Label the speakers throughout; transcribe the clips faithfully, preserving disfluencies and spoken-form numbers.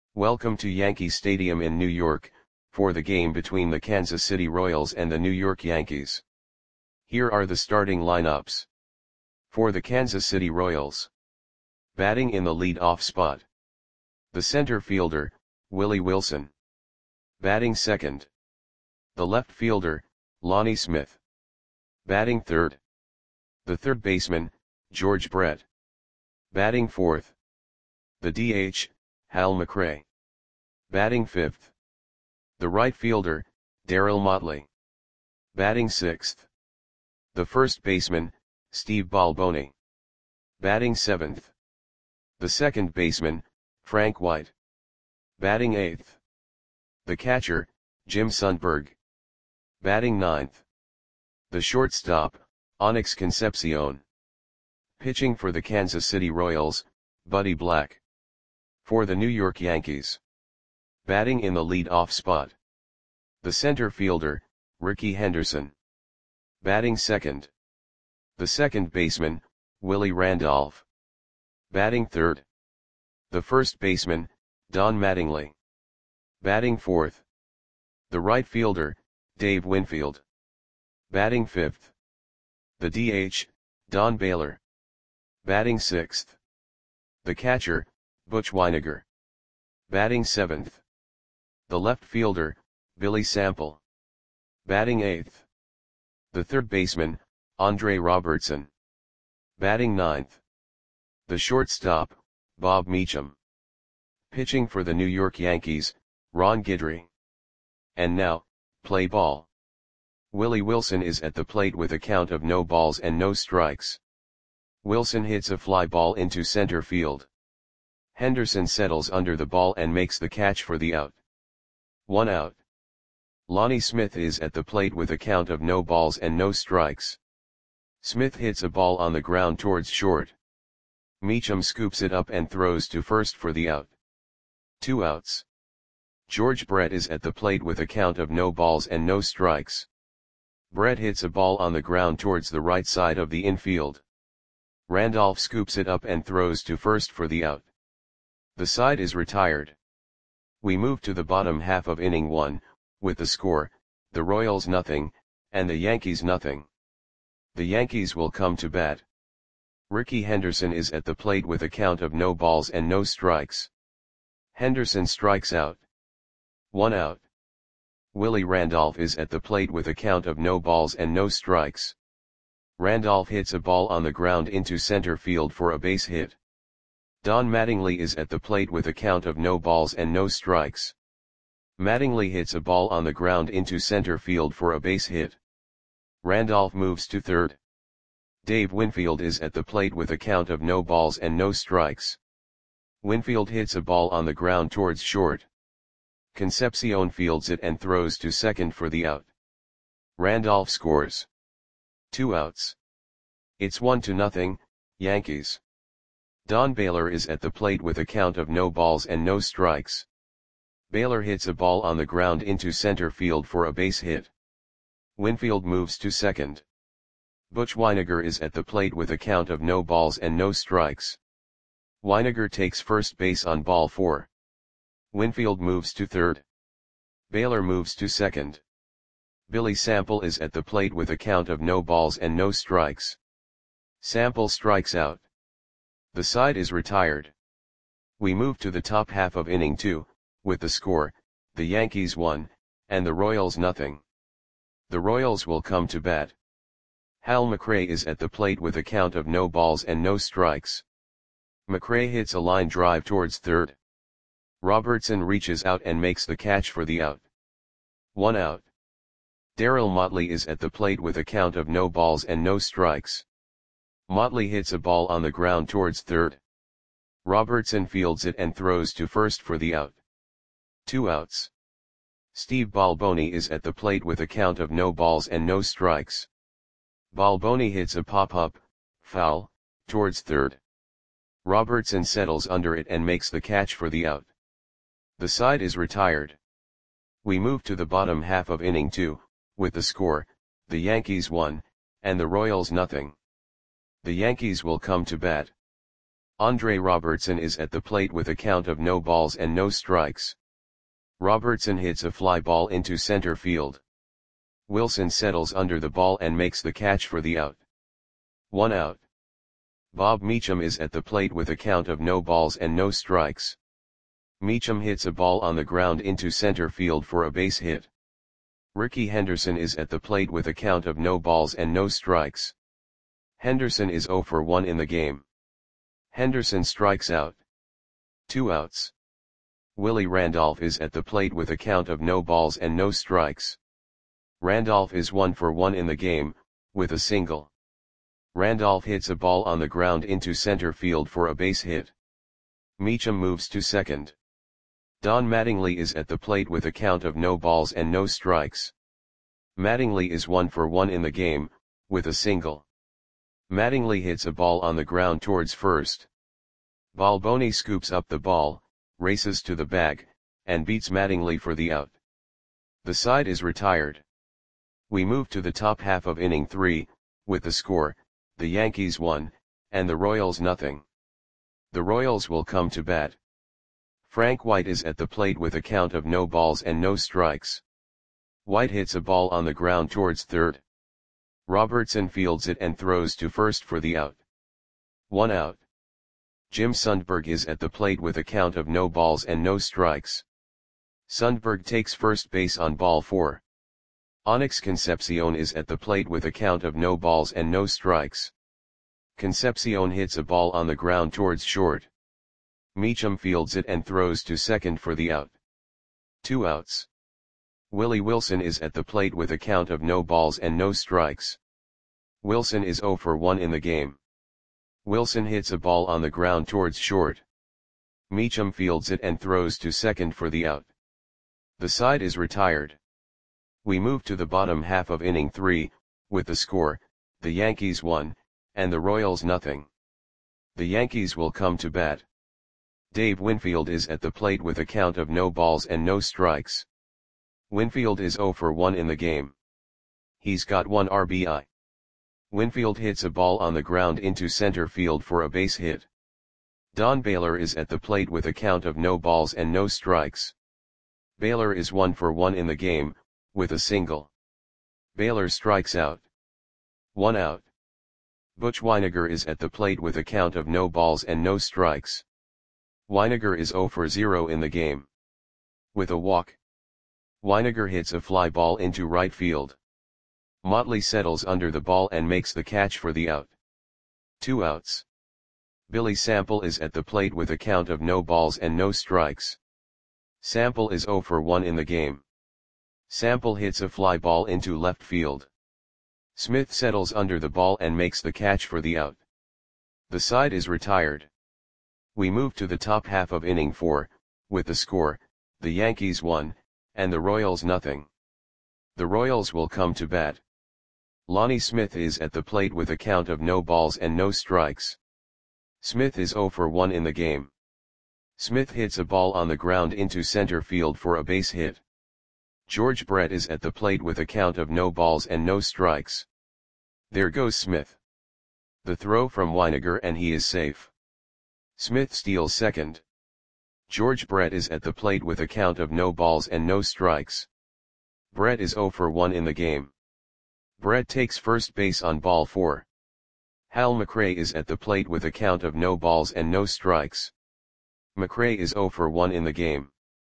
Speaker 1: Welcome to Yankee Stadium in New York, for the game between the Kansas City Royals and the New York Yankees. Here are the starting lineups. For the Kansas City Royals. Batting in the lead-off spot. The center fielder, Willie Wilson. Batting second. The left fielder, Lonnie Smith. Batting third. The third baseman, George Brett. Batting fourth. The D H, Hal McRae. Batting fifth. The right fielder, Darryl Motley. Batting sixth. The first baseman, Steve Balboni. Batting seventh. The second baseman, Frank White. Batting eighth. The catcher, Jim Sundberg. Batting ninth. The shortstop, Onyx Concepcion. Pitching for the Kansas City Royals, Buddy Black. For the New York Yankees. Batting in the lead-off spot. The center fielder, Rickey Henderson. Batting second. The second baseman, Willie Randolph. Batting third. The first baseman, Don Mattingly. Batting fourth. The right fielder, Dave Winfield. Batting fifth. The D H, Don Baylor. Batting sixth. The catcher, Butch Wynegar. Batting seventh. The left fielder, Billy Sample. Batting eighth. The third baseman, Andre Robertson. Batting ninth. The shortstop, Bob Meacham. Pitching for the New York Yankees, Ron Guidry. And now, play ball. Willie Wilson is at the plate with a count of no balls and no strikes. Wilson hits a fly ball into center field. Henderson settles under the ball and makes the catch for the out. One out. Lonnie Smith is at the plate with a count of no balls and no strikes. Smith hits a ball on the ground towards short. Meacham scoops it up and throws to first for the out. Two outs. George Brett is at the plate with a count of no balls and no strikes. Brett hits a ball on the ground towards the right side of the infield. Randolph scoops it up and throws to first for the out. The side is retired. We move to the bottom half of inning one, with the score, the Royals nothing, and the Yankees nothing. The Yankees will come to bat. Rickey Henderson is at the plate with a count of no balls and no strikes. Henderson strikes out. One out. Willie Randolph is at the plate with a count of no balls and no strikes. Randolph hits a ball on the ground into center field for a base hit. Don Mattingly is at the plate with a count of no balls and no strikes. Mattingly hits a ball on the ground into center field for a base hit. Randolph moves to third. Dave Winfield is at the plate with a count of no balls and no strikes. Winfield hits a ball on the ground towards short. Concepcion fields it and throws to second for the out. Randolph scores. Two outs. It's one to nothing, Yankees. Don Baylor is at the plate with a count of no balls and no strikes. Baylor hits a ball on the ground into center field for a base hit. Winfield moves to second. Butch Wynegar is at the plate with a count of no balls and no strikes. Wynegar takes first base on ball four. Winfield moves to third. Baylor moves to second. Billy Sample is at the plate with a count of no balls and no strikes. Sample strikes out. The side is retired. We move to the top half of inning two, with the score, the Yankees one, and the Royals nothing. The Royals will come to bat. Hal McRae is at the plate with a count of no balls and no strikes. McRae hits a line drive towards third. Robertson reaches out and makes the catch for the out. One out. Darryl Motley is at the plate with a count of no balls and no strikes. Motley hits a ball on the ground towards third. Robertson fields it and throws to first for the out. Two outs. Steve Balboni is at the plate with a count of no balls and no strikes. Balboni hits a pop-up, foul, towards third. Robertson settles under it and makes the catch for the out. The side is retired. We move to the bottom half of inning two, with the score, the Yankees one, and the Royals nothing. The Yankees will come to bat. Andre Robertson is at the plate with a count of no balls and no strikes. Robertson hits a fly ball into center field. Wilson settles under the ball and makes the catch for the out. One out. Bob Meacham is at the plate with a count of no balls and no strikes. Meacham hits a ball on the ground into center field for a base hit. Rickey Henderson is at the plate with a count of no balls and no strikes. Henderson is zero for one in the game. Henderson strikes out. Two outs. Willie Randolph is at the plate with a count of no balls and no strikes. Randolph is one for one in the game, with a single. Randolph hits a ball on the ground into center field for a base hit. Meacham moves to second. Don Mattingly is at the plate with a count of no balls and no strikes. Mattingly is one for one in the game, with a single. Mattingly hits a ball on the ground towards first. Balboni scoops up the ball, races to the bag, and beats Mattingly for the out. The side is retired. We move to the top half of inning three, with the score, the Yankees one, and the Royals nothing. The Royals will come to bat. Frank White is at the plate with a count of no balls and no strikes. White hits a ball on the ground towards third. Robertson fields it and throws to first for the out. One out. Jim Sundberg is at the plate with a count of no balls and no strikes. Sundberg takes first base on ball four. Onyx Concepcion is at the plate with a count of no balls and no strikes. Concepcion hits a ball on the ground towards short. Meacham fields it and throws to second for the out. Two outs. Willie Wilson is at the plate with a count of no balls and no strikes. Wilson is zero for one in the game. Wilson hits a ball on the ground towards short. Meacham fields it and throws to second for the out. The side is retired. We move to the bottom half of inning three, with the score, the Yankees one, and the Royals nothing. The Yankees will come to bat. Dave Winfield is at the plate with a count of no balls and no strikes. Winfield is zero for one in the game. He's got one R B I. Winfield hits a ball on the ground into center field for a base hit. Don Baylor is at the plate with a count of no balls and no strikes. Baylor is one for one in the game, with a single. Baylor strikes out. One out. Butch Wynegar is at the plate with a count of no balls and no strikes. Wynegar is zero for zero in the game. With a walk. Wynegar hits a fly ball into right field. Motley settles under the ball and makes the catch for the out. Two outs. Billy Sample is at the plate with a count of no balls and no strikes. Sample is zero for one in the game. Sample hits a fly ball into left field. Smith settles under the ball and makes the catch for the out. The side is retired. We move to the top half of inning four, with the score, the Yankees one, and the Royals nothing. The Royals will come to bat. Lonnie Smith is at the plate with a count of no balls and no strikes. Smith is zero for one in the game. Smith hits a ball on the ground into center field for a base hit. George Brett is at the plate with a count of no balls and no strikes. There goes Smith. The throw from Wynegar and he is safe. Smith steals second. George Brett is at the plate with a count of no balls and no strikes. Brett is zero for one in the game. Brett takes first base on ball four. Hal McRae is at the plate with a count of no balls and no strikes. McRae is zero for one in the game.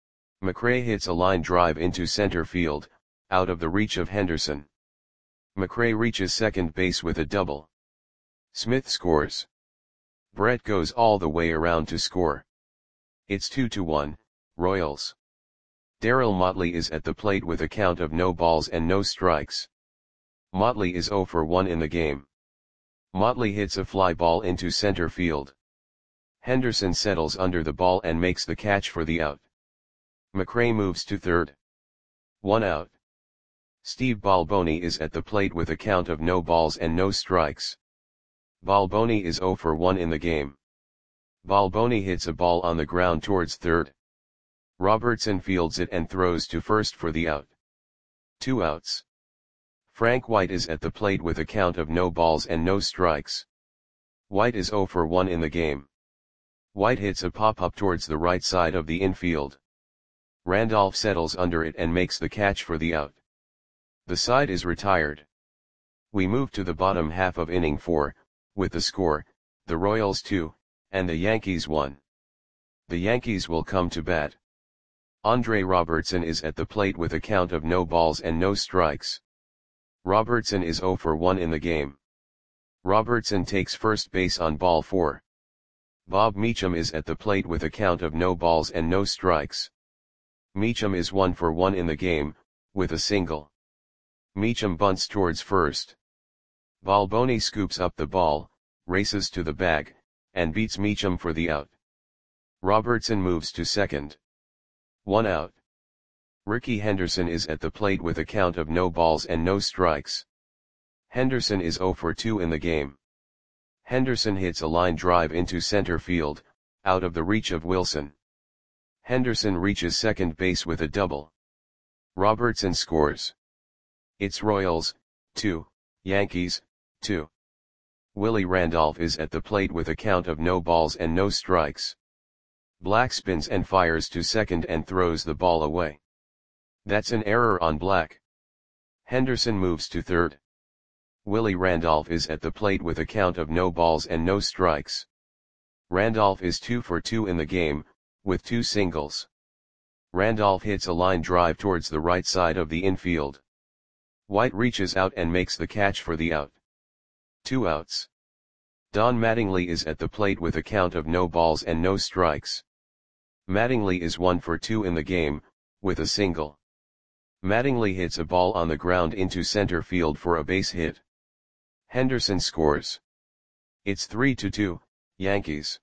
Speaker 1: McRae hits a line drive into center field, out of the reach of Henderson. McRae reaches second base with a double. Smith scores. Brett goes all the way around to score. It's two to one, Royals. Darryl Motley is at the plate with a count of no balls and no strikes. Motley is zero for one in the game. Motley hits a fly ball into center field. Henderson settles under the ball and makes the catch for the out. McRae moves to third. One out. Steve Balboni is at the plate with a count of no balls and no strikes. Balboni is zero for one in the game. Balboni hits a ball on the ground towards third. Robertson fields it and throws to first for the out. Two outs. Frank White is at the plate with a count of no balls and no strikes. White is zero for one in the game. White hits a pop-up towards the right side of the infield. Randolph settles under it and makes the catch for the out. The side is retired. We move to the bottom half of inning four, with the score, the Royals two, and the Yankees one. The Yankees will come to bat. Andre Robertson is at the plate with a count of no balls and no strikes. Robertson is oh for one in the game. Robertson takes first base on ball four. Bob Meacham is at the plate with a count of no balls and no strikes. Meacham is one for one in the game, with a single. Meacham bunts towards first. Balboni scoops up the ball, races to the bag, and beats Meacham for the out. Robertson moves to second. One out. Rickey Henderson is at the plate with a count of no balls and no strikes. Henderson is oh for two in the game. Henderson hits a line drive into center field, out of the reach of Wilson. Henderson reaches second base with a double. Robertson scores. It's Royals, two, Yankees, two. Willie Randolph is at the plate with a count of no balls and no strikes. Black spins and fires to second and throws the ball away. That's an error on Black. Henderson moves to third. Willie Randolph is at the plate with a count of no balls and no strikes. Randolph is two for two in the game, with two singles. Randolph hits a line drive towards the right side of the infield. White reaches out and makes the catch for the out. Two outs. Don Mattingly is at the plate with a count of no balls and no strikes. Mattingly is one for two in the game, with a single. Mattingly hits a ball on the ground into center field for a base hit. Henderson scores. It's three to two, Yankees.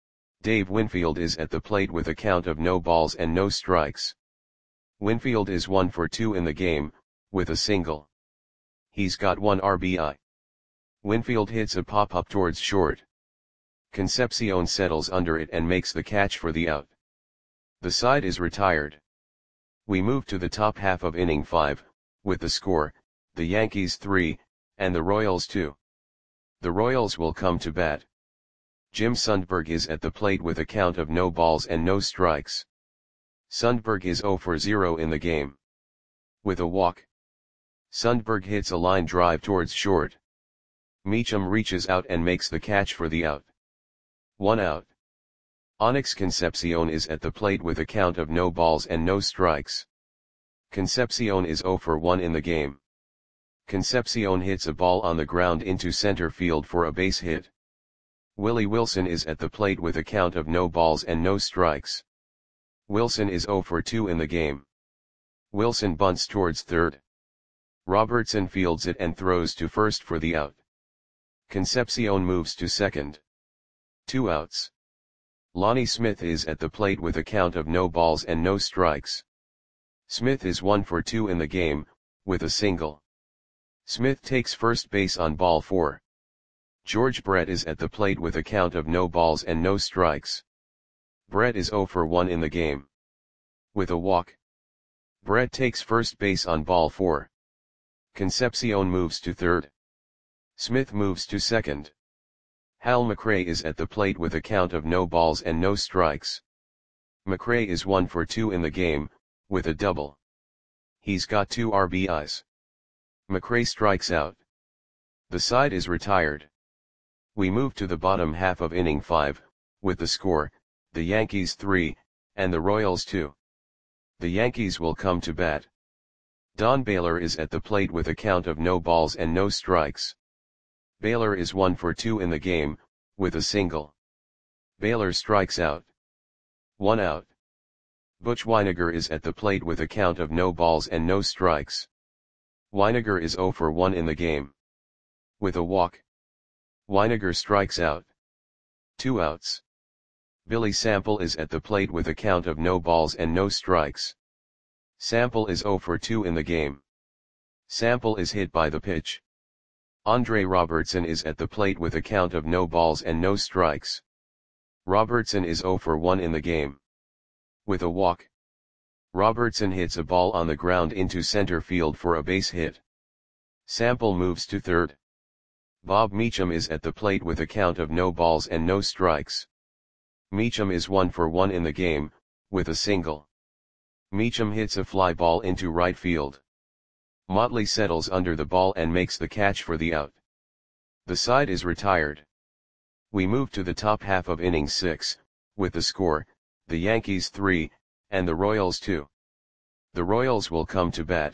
Speaker 1: Dave Winfield is at the plate with a count of no balls and no strikes. Winfield is one for two in the game, with a single. He's got one R B I. Winfield hits a pop-up towards short. Concepcion settles under it and makes the catch for the out. The side is retired. We move to the top half of inning five, with the score, the Yankees three, and the Royals two. The Royals will come to bat. Jim Sundberg is at the plate with a count of no balls and no strikes. Sundberg is oh for zero in the game. With a walk. Sundberg hits a line drive towards short. Meacham reaches out and makes the catch for the out. One out. Onyx Concepcion is at the plate with a count of no balls and no strikes. Concepcion is oh for one in the game. Concepcion hits a ball on the ground into center field for a base hit. Willie Wilson is at the plate with a count of no balls and no strikes. Wilson is oh for two in the game. Wilson bunts towards third. Robertson fields it and throws to first for the out. Concepcion moves to second. Two outs. Lonnie Smith is at the plate with a count of no balls and no strikes. Smith is one for two in the game, with a single. Smith takes first base on ball four. George Brett is at the plate with a count of no balls and no strikes. Brett is oh for one in the game. With a walk. Brett takes first base on ball four. Concepcion moves to third. Smith moves to second. Hal McRae is at the plate with a count of no balls and no strikes. McRae is one for two in the game, with a double. He's got two R B Is. McRae strikes out. The side is retired. We move to the bottom half of inning five, with the score, the Yankees three, and the Royals two. The Yankees will come to bat. Don Baylor is at the plate with a count of no balls and no strikes. Baylor is one for two in the game, with a single. Baylor strikes out. One out. Butch Weiniger is at the plate with a count of no balls and no strikes. Weiniger is oh for one in the game. With a walk. Weiniger strikes out. Two outs. Billy Sample is at the plate with a count of no balls and no strikes. Sample is oh for two in the game. Sample is hit by the pitch. Andre Robertson is at the plate with a count of no balls and no strikes. Robertson is oh for one in the game. With a walk. Robertson hits a ball on the ground into center field for a base hit. Sample moves to third. Bob Meacham is at the plate with a count of no balls and no strikes. Meacham is one for one in the game, with a single. Meacham hits a fly ball into right field. Motley settles under the ball and makes the catch for the out. The side is retired. We move to the top half of inning six, with the score, the Yankees three, and the Royals two. The Royals will come to bat.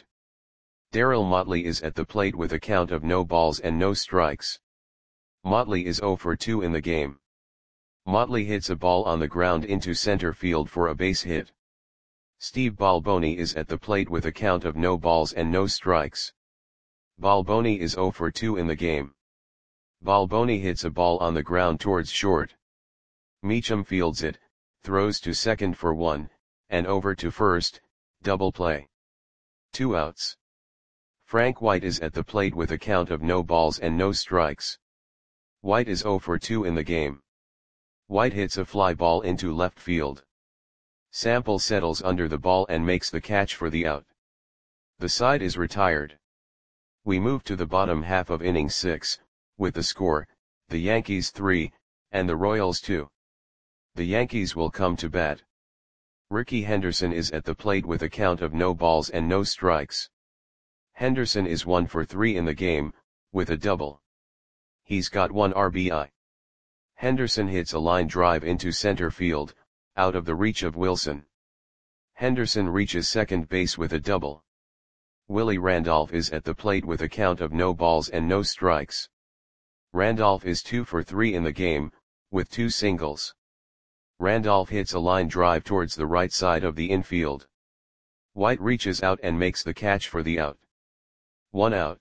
Speaker 1: Darryl Motley is at the plate with a count of no balls and no strikes. Motley is zero for two in the game. Motley hits a ball on the ground into center field for a base hit. Steve Balboni is at the plate with a count of no balls and no strikes. Balboni is zero for two in the game. Balboni hits a ball on the ground towards short. Meacham fields it, throws to second for one, and over to first, double play. Two outs. Frank White is at the plate with a count of no balls and no strikes. White is zero for two in the game. White hits a fly ball into left field. Sample settles under the ball and makes the catch for the out. The side is retired. We move to the bottom half of inning six, with the score, the Yankees three, and the Royals two. The Yankees will come to bat. Rickey Henderson is at the plate with a count of no balls and no strikes. Henderson is one for three in the game, with a double. He's got one R B I. Henderson hits a line drive into center field, out of the reach of Wilson. Henderson reaches second base with a double. Willie Randolph is at the plate with a count of no balls and no strikes. Randolph is two for three in the game, with two singles. Randolph hits a line drive towards the right side of the infield. White reaches out and makes the catch for the out. One out.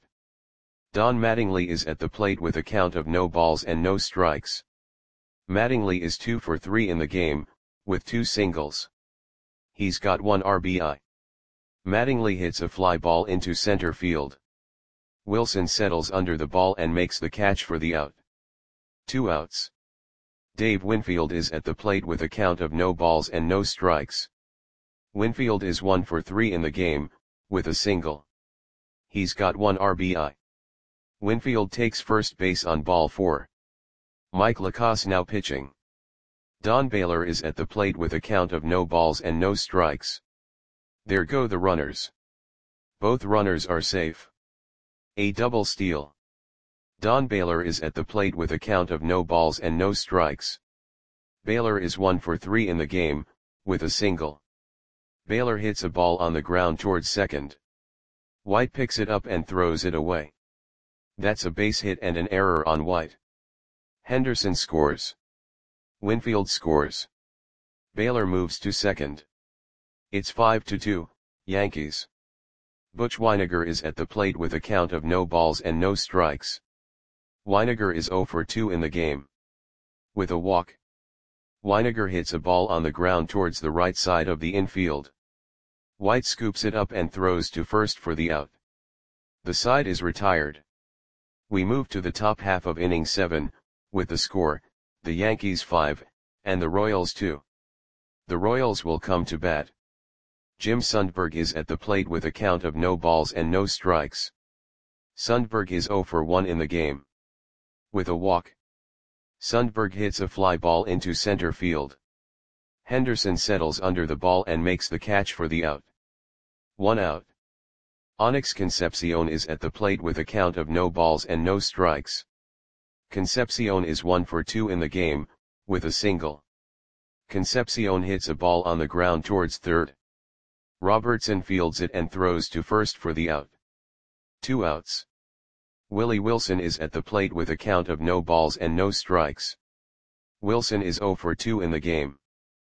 Speaker 1: Don Mattingly is at the plate with a count of no balls and no strikes. Mattingly is two for three in the game, with two singles. He's got one R B I. Mattingly hits a fly ball into center field. Wilson settles under the ball and makes the catch for the out. Two outs. Dave Winfield is at the plate with a count of no balls and no strikes. Winfield is one for three in the game, with a single. He's got one R B I. Winfield takes first base on ball four. Mike Lacasse now pitching. Don Baylor is at the plate with a count of no balls and no strikes. There go the runners. Both runners are safe. A double steal. Don Baylor is at the plate with a count of no balls and no strikes. Baylor is one for three in the game, with a single. Baylor hits a ball on the ground towards second. White picks it up and throws it away. That's a base hit and an error on White. Henderson scores. Winfield scores. Baylor moves to second. It's five to two, Yankees. Butch Wynegar is at the plate with a count of no balls and no strikes. Wynegar is zero for two in the game. With a walk. Wynegar hits a ball on the ground towards the right side of the infield. White scoops it up and throws to first for the out. The side is retired. We move to the top half of inning seven, with the score, the Yankees five, and the Royals two. The Royals will come to bat. Jim Sundberg is at the plate with a count of no balls and no strikes. Sundberg is zero for one in the game. With a walk. Sundberg hits a fly ball into center field. Henderson settles under the ball and makes the catch for the out. One out. Onyx Concepcion is at the plate with a count of no balls and no strikes. Concepcion is one for two in the game, with a single. Concepcion hits a ball on the ground towards third. Robertson fields it and throws to first for the out. Two outs. Willie Wilson is at the plate with a count of no balls and no strikes. Wilson is zero for two in the game.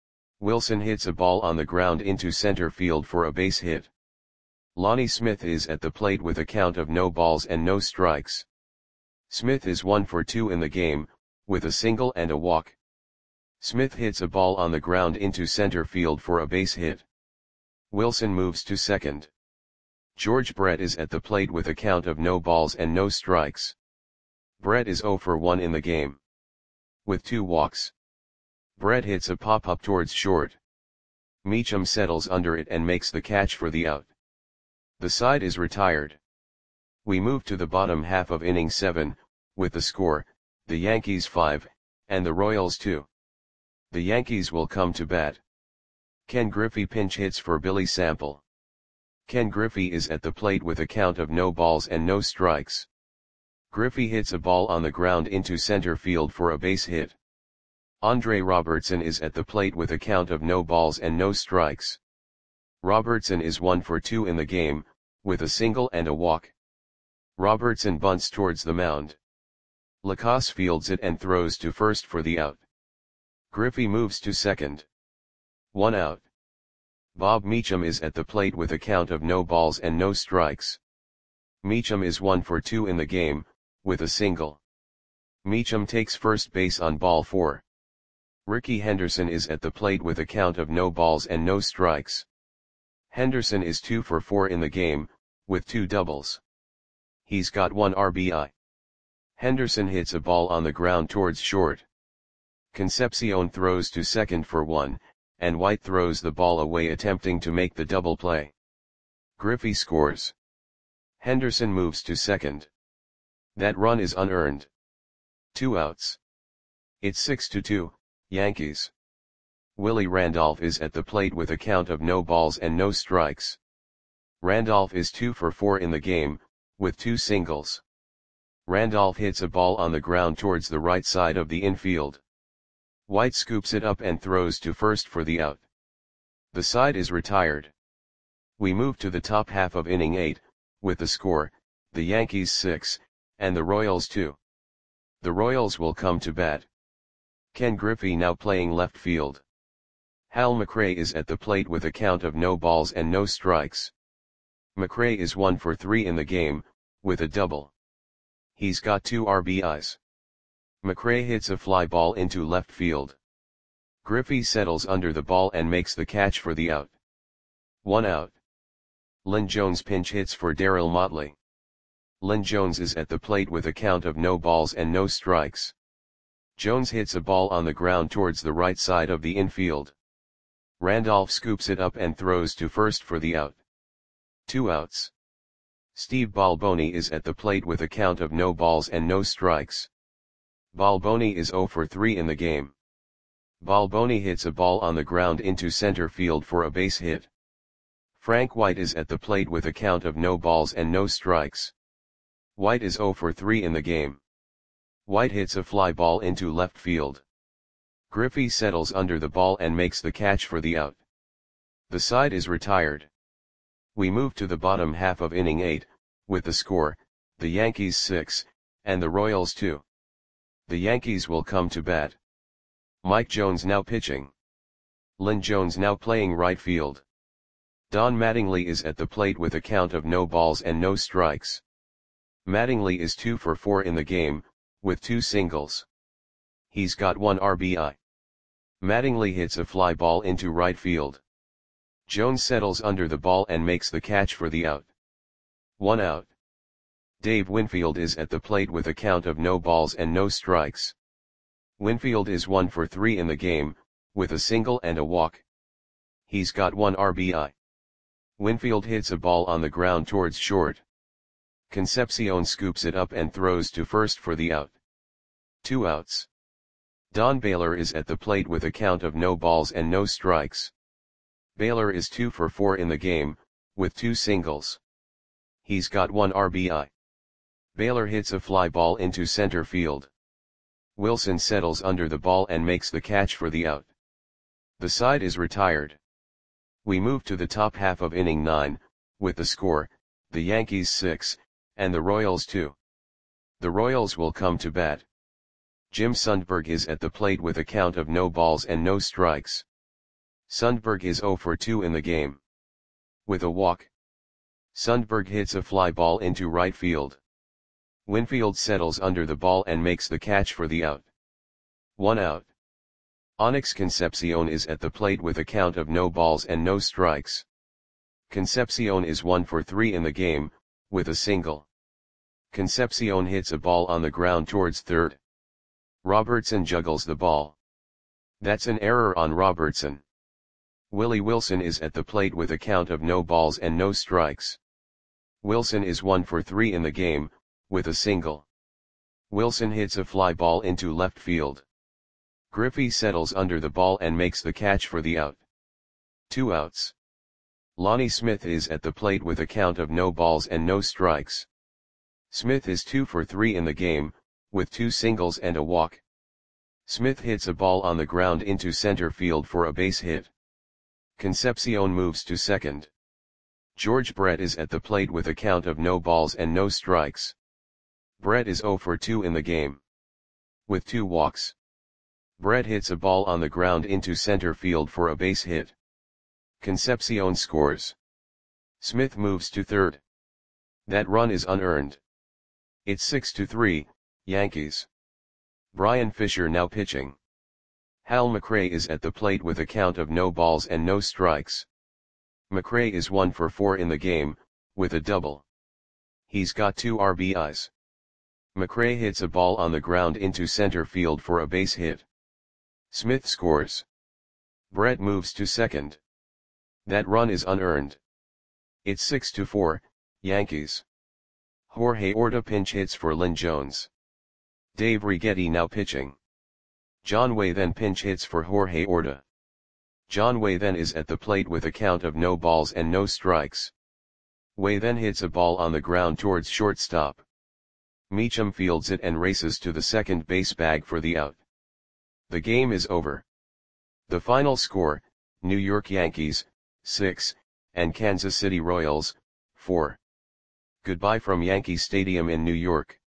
Speaker 1: Wilson hits a ball on the ground into center field for a base hit. Lonnie Smith is at the plate with a count of no balls and no strikes. Smith is one for two in the game, with a single and a walk. Smith hits a ball on the ground into center field for a base hit. Wilson moves to second. George Brett is at the plate with a count of no balls and no strikes. Brett is zero for one in the game. With two walks. Brett hits a pop-up towards short. Meacham settles under it and makes the catch for the out. The side is retired. We move to the bottom half of inning seven, with the score, the Yankees five, and the Royals two. The Yankees will come to bat. Ken Griffey pinch hits for Billy Sample. Ken Griffey is at the plate with a count of no balls and no strikes. Griffey hits a ball on the ground into center field for a base hit. Andre Robertson is at the plate with a count of no balls and no strikes. Robertson is one for two in the game, with a single and a walk. Robertson bunts towards the mound. Lacasse fields it and throws to first for the out. Griffey moves to second. One out. Bob Meacham is at the plate with a count of no balls and no strikes. Meacham is one for two in the game, with a single. Meacham takes first base on ball four. Ricky Henderson is at the plate with a count of no balls and no strikes. Henderson is two for four in the game, with two doubles. He's got one R B I. Henderson hits a ball on the ground towards short. Concepcion throws to second for one, and White throws the ball away attempting to make the double play. Griffey scores. Henderson moves to second. That run is unearned. Two outs. It's six to two, Yankees. Willie Randolph is at the plate with a count of no balls and no strikes. Randolph is two for four in the game, with two singles. Randolph hits a ball on the ground towards the right side of the infield. White scoops it up and throws to first for the out. The side is retired. We move to the top half of inning eight, with the score, the Yankees six, and the Royals two. The Royals will come to bat. Ken Griffey now playing left field. Hal McRae is at the plate with a count of no balls and no strikes. McRae is one for three in the game, with a double. He's got two R B Is. McRae hits a fly ball into left field. Griffey settles under the ball and makes the catch for the out. One out. Lynn Jones pinch hits for Darryl Motley. Lynn Jones is at the plate with a count of no balls and no strikes. Jones hits a ball on the ground towards the right side of the infield. Randolph scoops it up and throws to first for the out. Two outs. Steve Balboni is at the plate with a count of no balls and no strikes. Balboni is zero for three in the game. Balboni hits a ball on the ground into center field for a base hit. Frank White is at the plate with a count of no balls and no strikes. White is zero for three in the game. White hits a fly ball into left field. Griffey settles under the ball and makes the catch for the out. The side is retired. We move to the bottom half of inning eight, with the score, the Yankees six, and the Royals two. The Yankees will come to bat. Mike Jones now pitching. Lynn Jones now playing right field. Don Mattingly is at the plate with a count of no balls and no strikes. Mattingly is two for four in the game, with two singles. He's got one R B I. Mattingly hits a fly ball into right field. Jones settles under the ball and makes the catch for the out. One out. Dave Winfield is at the plate with a count of no balls and no strikes. Winfield is one for three in the game, with a single and a walk. He's got one R B I. Winfield hits a ball on the ground towards short. Concepcion scoops it up and throws to first for the out. Two outs. Don Baylor is at the plate with a count of no balls and no strikes. Baylor is two for four in the game, with two singles. He's got one R B I. Baylor hits a fly ball into center field. Wilson settles under the ball and makes the catch for the out. The side is retired. We move to the top half of inning nine, with the score, the Yankees six, and the Royals two. The Royals will come to bat. Jim Sundberg is at the plate with a count of no balls and no strikes. Sundberg is zero for two in the game. With a walk. Sundberg hits a fly ball into right field. Winfield settles under the ball and makes the catch for the out. One out. Onyx Concepcion is at the plate with a count of no balls and no strikes. Concepcion is one for three in the game, with a single. Concepcion hits a ball on the ground towards third. Robertson juggles the ball. That's an error on Robertson. Willie Wilson is at the plate with a count of no balls and no strikes. Wilson is one for three in the game, with a single. Wilson hits a fly ball into left field. Griffey settles under the ball and makes the catch for the out. Two outs. Lonnie Smith is at the plate with a count of no balls and no strikes. Smith is two for three in the game, with two singles and a walk. Smith hits a ball on the ground into center field for a base hit. Concepcion moves to second. George Brett is at the plate with a count of no balls and no strikes. Brett is zero for two in the game, with two walks. Brett hits a ball on the ground into center field for a base hit. Concepcion scores. Smith moves to third. That run is unearned. It's six to three, Yankees. Brian Fisher now pitching. Hal McRae is at the plate with a count of no balls and no strikes. McRae is one for four in the game, with a double. He's got two R B Is. McRae hits a ball on the ground into center field for a base hit. Smith scores. Brett moves to second. That run is unearned. It's six to four, Yankees. Jorge Orta pinch hits for Lynn Jones. Dave Righetti now pitching. John Way then pinch hits for Jorge Orta. John Way then is at the plate with a count of no balls and no strikes. Way then hits a ball on the ground towards shortstop. Meacham fields it and races to the second base bag for the out. The game is over. The final score, New York Yankees, six, and Kansas City Royals, four. Goodbye from Yankee Stadium in New York.